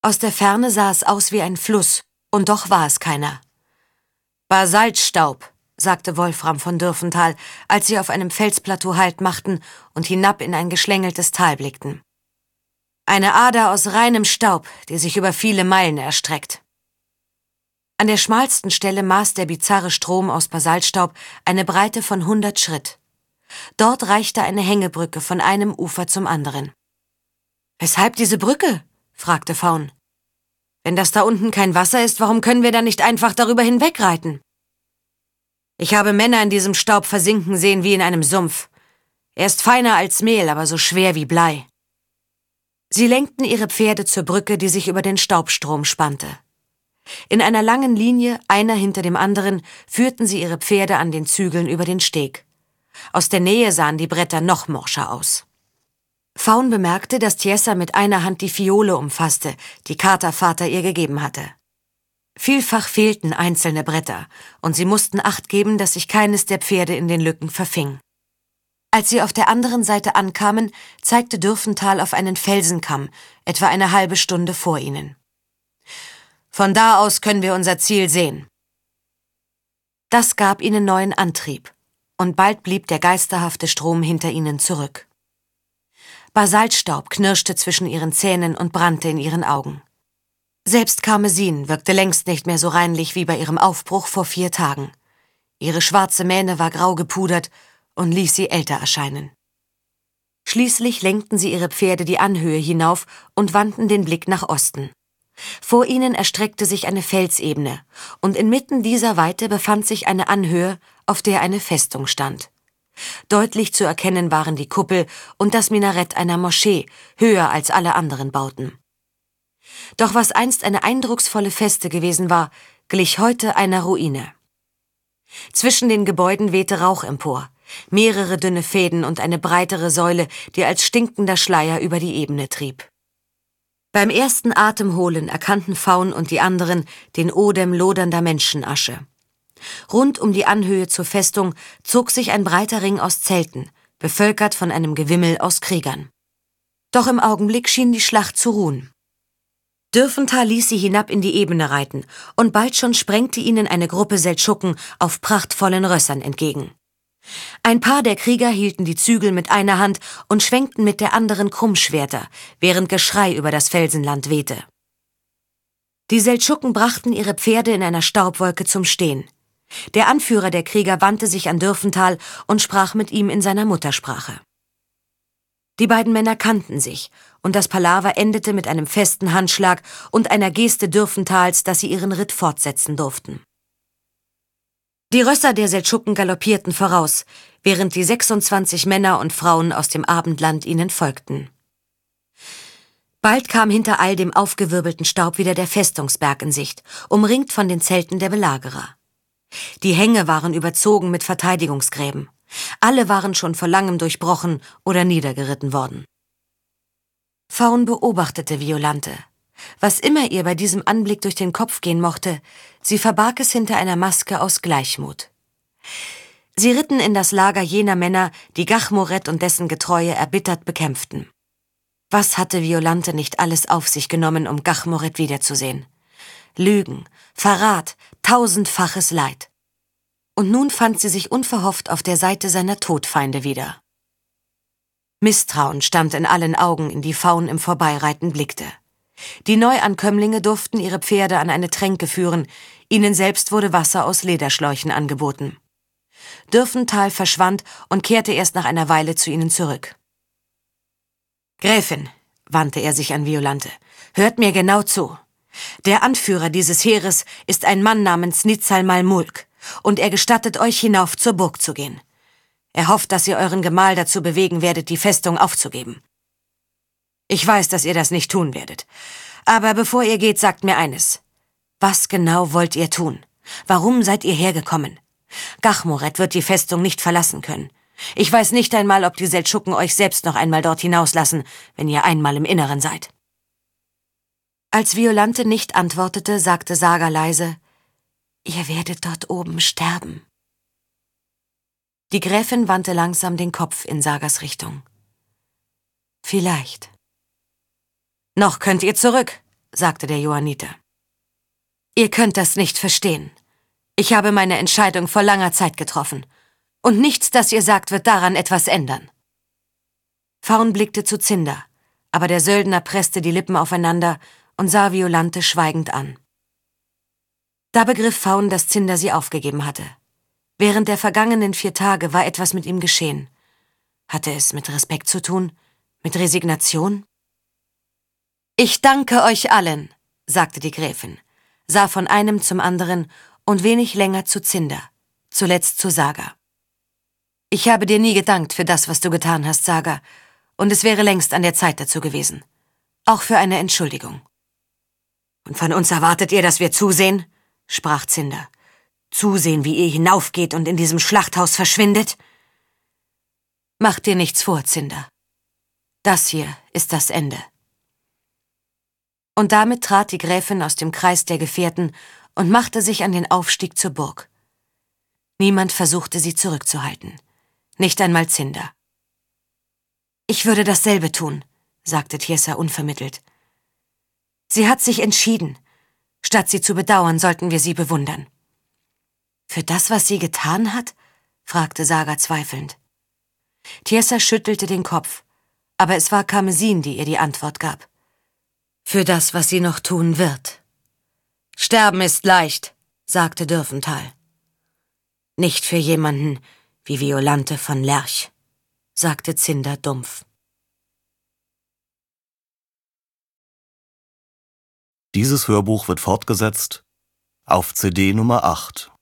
Aus der Ferne sah es aus wie ein Fluss, und doch war es keiner. »Basaltstaub«, sagte Wolfram von Dürfental, als sie auf einem Felsplateau Halt machten und hinab in ein geschlängeltes Tal blickten. »Eine Ader aus reinem Staub, die sich über viele Meilen erstreckt.« An der schmalsten Stelle maß der bizarre Strom aus Basaltstaub eine Breite von 100 Schritt. Dort reichte eine Hängebrücke von einem Ufer zum anderen. »Weshalb diese Brücke?« fragte Faun. »Wenn das da unten kein Wasser ist, warum können wir da nicht einfach darüber hinwegreiten?« »Ich habe Männer in diesem Staub versinken sehen wie in einem Sumpf. Er ist feiner als Mehl, aber so schwer wie Blei.« Sie lenkten ihre Pferde zur Brücke, die sich über den Staubstrom spannte. In einer langen Linie, einer hinter dem anderen, führten sie ihre Pferde an den Zügeln über den Steg. Aus der Nähe sahen die Bretter noch morscher aus. Faun bemerkte, dass Tiessa mit einer Hand die Fiole umfasste, die Katervater ihr gegeben hatte. Vielfach fehlten einzelne Bretter, und sie mussten Acht geben, dass sich keines der Pferde in den Lücken verfing. Als sie auf der anderen Seite ankamen, zeigte Dürfental auf einen Felsenkamm, etwa eine halbe Stunde vor ihnen. »Von da aus können wir unser Ziel sehen.« Das gab ihnen neuen Antrieb, und bald blieb der geisterhafte Strom hinter ihnen zurück. Basaltstaub knirschte zwischen ihren Zähnen und brannte in ihren Augen. Selbst Karmesin wirkte längst nicht mehr so reinlich wie bei ihrem Aufbruch vor 4 Tagen. Ihre schwarze Mähne war grau gepudert und ließ sie älter erscheinen. Schließlich lenkten sie ihre Pferde die Anhöhe hinauf und wandten den Blick nach Osten. Vor ihnen erstreckte sich eine Felsebene, und inmitten dieser Weite befand sich eine Anhöhe, auf der eine Festung stand. Deutlich zu erkennen waren die Kuppel und das Minarett einer Moschee, höher als alle anderen Bauten. Doch was einst eine eindrucksvolle Feste gewesen war, glich heute einer Ruine. Zwischen den Gebäuden wehte Rauch empor, mehrere dünne Fäden und eine breitere Säule, die als stinkender Schleier über die Ebene trieb. Beim ersten Atemholen erkannten Faun und die anderen den Odem lodernder Menschenasche. Rund um die Anhöhe zur Festung zog sich ein breiter Ring aus Zelten, bevölkert von einem Gewimmel aus Kriegern. Doch im Augenblick schien die Schlacht zu ruhen. Dürfental ließ sie hinab in die Ebene reiten, und bald schon sprengte ihnen eine Gruppe Seldschuken auf prachtvollen Rössern entgegen. Ein paar der Krieger hielten die Zügel mit einer Hand und schwenkten mit der anderen Krummschwerter, während Geschrei über das Felsenland wehte. Die Seldschuken brachten ihre Pferde in einer Staubwolke zum Stehen. Der Anführer der Krieger wandte sich an Dürfental und sprach mit ihm in seiner Muttersprache. Die beiden Männer kannten sich, und das Palaver endete mit einem festen Handschlag und einer Geste Dürfentals, dass sie ihren Ritt fortsetzen durften. Die Rösser der Seldschuken galoppierten voraus, während die 26 Männer und Frauen aus dem Abendland ihnen folgten. Bald kam hinter all dem aufgewirbelten Staub wieder der Festungsberg in Sicht, umringt von den Zelten der Belagerer. Die Hänge waren überzogen mit Verteidigungsgräben. Alle waren schon vor langem durchbrochen oder niedergeritten worden. Faun beobachtete Violante. Was immer ihr bei diesem Anblick durch den Kopf gehen mochte, sie verbarg es hinter einer Maske aus Gleichmut. Sie ritten in das Lager jener Männer, die Gachmoret und dessen Getreue erbittert bekämpften. Was hatte Violante nicht alles auf sich genommen, um Gachmoret wiederzusehen? Lügen, Verrat, 1000-faches Leid. Und nun fand sie sich unverhofft auf der Seite seiner Todfeinde wieder. Misstrauen stand in allen Augen, in die Faun im Vorbeireiten blickte. Die Neuankömmlinge durften ihre Pferde an eine Tränke führen, ihnen selbst wurde Wasser aus Lederschläuchen angeboten. Dürfental verschwand und kehrte erst nach einer Weile zu ihnen zurück. »Gräfin«, wandte er sich an Violante, »hört mir genau zu. Der Anführer dieses Heeres ist ein Mann namens Nizal Malmulk, und er gestattet euch, hinauf zur Burg zu gehen. Er hofft, dass ihr euren Gemahl dazu bewegen werdet, die Festung aufzugeben. Ich weiß, dass ihr das nicht tun werdet. Aber bevor ihr geht, sagt mir eines. Was genau wollt ihr tun? Warum seid ihr hergekommen? Gachmoret wird die Festung nicht verlassen können. Ich weiß nicht einmal, ob die Seldschuken euch selbst noch einmal dort hinauslassen, wenn ihr einmal im Inneren seid.« Als Violante nicht antwortete, sagte Saga leise, »Ihr werdet dort oben sterben.« Die Gräfin wandte langsam den Kopf in Sagas Richtung. »Vielleicht.« »Noch könnt ihr zurück«, sagte der Johanniter. »Ihr könnt das nicht verstehen. Ich habe meine Entscheidung vor langer Zeit getroffen. Und nichts, das ihr sagt, wird daran etwas ändern.« Faun blickte zu Zinder, aber der Söldner presste die Lippen aufeinander und sah Violante schweigend an. Da begriff Faun, dass Zinder sie aufgegeben hatte. Während der vergangenen 4 Tage war etwas mit ihm geschehen. Hatte es mit Respekt zu tun? Mit Resignation? »Ich danke euch allen«, sagte die Gräfin, sah von einem zum anderen und wenig länger zu Zinder, zuletzt zu Saga. »Ich habe dir nie gedankt für das, was du getan hast, Saga, und es wäre längst an der Zeit dazu gewesen. Auch für eine Entschuldigung.« »Und von uns erwartet ihr, dass wir zusehen?« sprach Zinder. »Zusehen, wie ihr hinaufgeht und in diesem Schlachthaus verschwindet?« »Mach dir nichts vor, Zinder. Das hier ist das Ende.« Und damit trat die Gräfin aus dem Kreis der Gefährten und machte sich an den Aufstieg zur Burg. Niemand versuchte, sie zurückzuhalten. Nicht einmal Zinder. »Ich würde dasselbe tun«, sagte Tiesa unvermittelt. »Sie hat sich entschieden. Statt sie zu bedauern, sollten wir sie bewundern.« »Für das, was sie getan hat?« fragte Saga zweifelnd. Tiesa schüttelte den Kopf, aber es war Karmesin, die ihr die Antwort gab. »Für das, was sie noch tun wird.« »Sterben ist leicht«, sagte Dürfenthal. »Nicht für jemanden wie Violante von Lerch«, sagte Zinder dumpf. Dieses Hörbuch wird fortgesetzt auf CD Nummer 8.